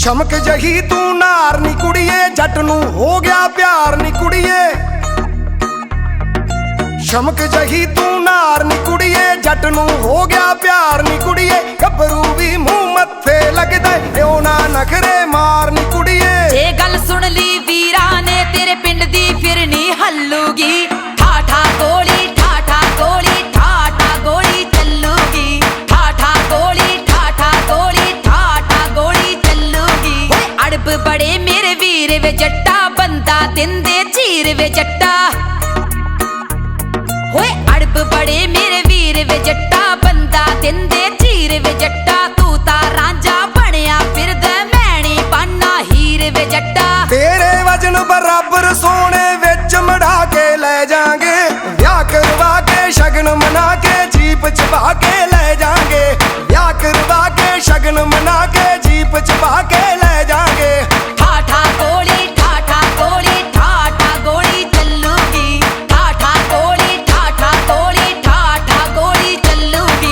चमक जही तू नार नी कुड़िए, जट नू हो गया प्यार नी कुड़िए। चमक जही तू नार नी कुड़िए, जट नू हो गया प्यार नी कुड़िए। गभरू भी मुंह मत्थे लगदा ओ ना नखरे मार नी कुड़िए। जे गल सुन ली वीरा ने तेरे पिंड दी फिर नी हल्लूगी। ठाठा गोली ठाठा गोली ठाठा गोली चलूगी। ठाठा गोली ठाठा गोली ठाठा गोली चलूगी। अड़ब बड़े मेरे वीर वे जट्टा, बंदा दिंदे चीर वे जट्टा। होए अड़ब बड़े मेरे वीर वे जट्टा, बंदा दिंदे चीर वे जट्टा। तू ता रांझा बनया फिरदा, मैनी पाना हीर वे जट्टा। तेरे वजन बराबर सोने विच मढ़ा के ले जांगे। ब्याह करवा के शगन मना के जीप चबा के ले जांगे। ब्याह करवा के शगन मना के जीप चबा के ले जांगे। ठाठा गोली ठाठा गोली ठाठा गोली चलूगी। ठाठा गोली ठाठा गोली ठाठा गोली चलूगी।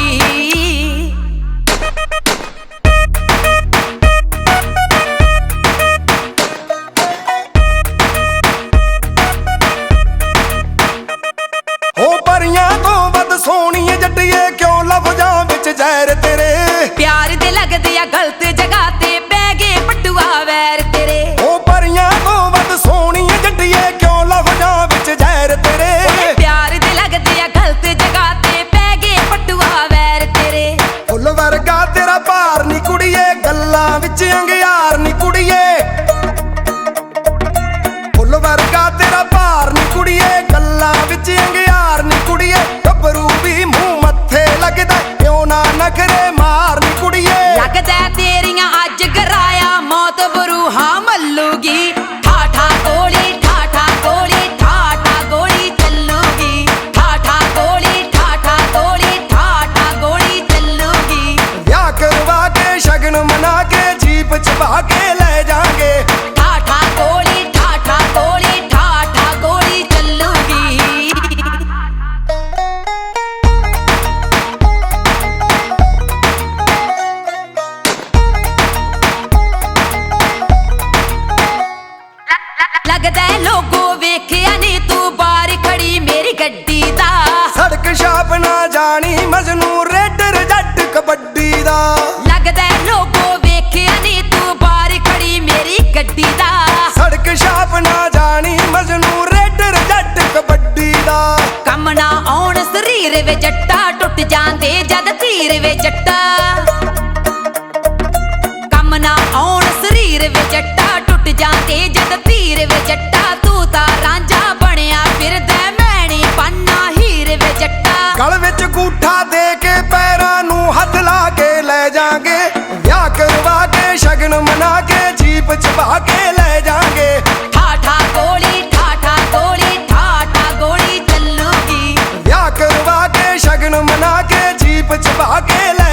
हो परियां तो वध सोहणीए जट्टिए, क्यों लफजां विच जहर तेरे। प्यार दे लगदे आ गलत जगह ते, पै गए पटुआ वैर तेरे। हो परियां तो वध सोहणीए जट्टिए, क्यों लफजां विच जहर तेरे। प्यार दे लगदे आ गलत जगह ते, पै गए पटुआ वैर तेरे। फुੱਲ वर्गा तेरा भार नी कुड़िए, गल्लां विच अंगियार नी कुड़िए। फुੱਲ वर्गा तेरा भार नी कुड़िए, गल्लां विच अंगियार नी कुड़िए। गभरू भी मुंह मत्थे लगदा क्यों ना नखरे मार नी कुड़िए। लगदा तेरियां अज गराया, मौत बरूहा मल्लूगी। ठाठा गोली ठाठा गोली ठाठा गोली चलूगी। ठाठा गोली ठाठा गोली ठाठा गोली चलूगी। ब्याह करवा के शगन मना के जीप चबा के ले जांगे। ठाठा गोली ठाठा गोली ठाठा गोली चलूगी। लगदा है लोगो वेखिया नी तू बाहर खड़ी मेरी गड्डी दा। सड़क छाप ना जानी मजनू रेडर जट कबड्डी दा। लगदा है लोगो वेखिया नी तू बाहर खड़ी मेरी गड्डी दा। सड़क छाप ना जानी मजनू रेडर जट कबड्डी दा। कम ना आउण शरीर वे जट्टा, टुट जांदे जद तीर वे जट्टा। कम ना आउण शरीर वे जट्टा, टुट जांदे जद तीर वे जट्टा। तू ता रांझा बनया फिरदा, मैनी पाना हीर वे जट्टा। गल विच गूठा दे के पैरां नू हथ ला के ले जांगे। ब्याह करवा के शगन मना के जीप चबा के ले जांगे। ठाठा गोली ठाठा गोली ठाठा गोली चलूगी। ब्याह करवा के शगन मना के जीप चबा के ले